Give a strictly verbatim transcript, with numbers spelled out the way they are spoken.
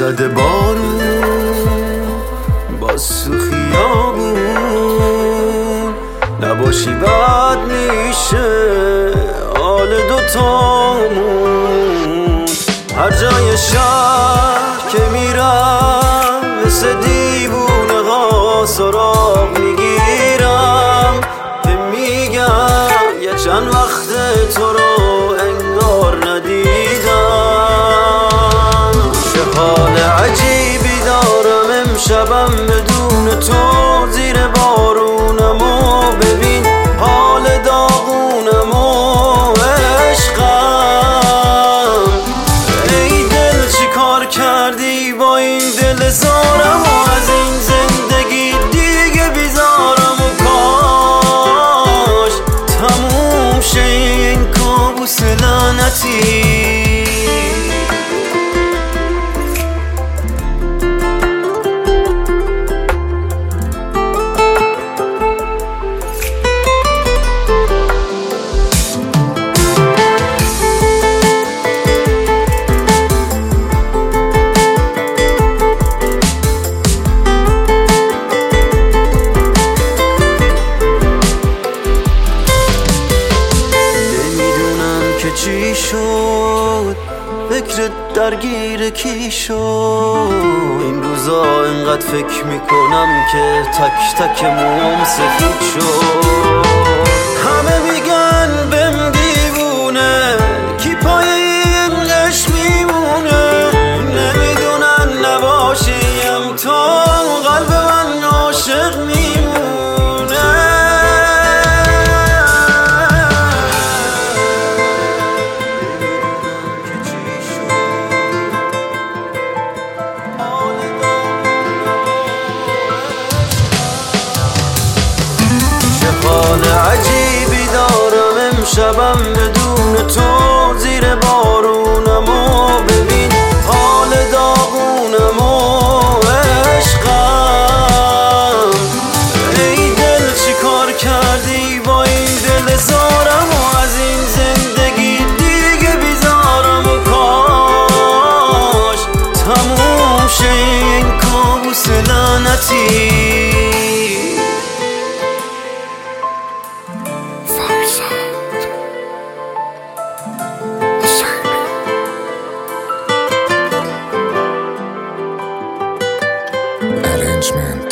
زده بارون باز تو خیابون نباشی بد میشه حال دوتامون. هر جای شهر که میرم مثل دیوونه ها سراغ میگیرم که میگم یه چند وقت تو رو انگار ندیدم. چه حال عجیبی دارم امشبم بدون تو زیر بارونم و ببین حال داغونم و عشقم. ای دل چی کار کردی با این دل زارم و از این زندگی دیگه بیزارم و کاش تموم شه این کابوس لعنتی. چی شد فکرت درگیر کی شد این روزا انقدر فکر میکنم که تک تک موم سفید شد. همه میگن بهم دیوونه کی پای این قش میمونه نمیدونن نباشیم تا قلب من عاشق میمونه. حال عجیبی دارم امشبم بدون تو زیر بارونم و ببین حال داغونم و عشقم. ای دل چی کار کردی با این دل زارم و از این زندگی دیگه بیزارم و کاش تموم شه این کابوس لعنتی. Arrangement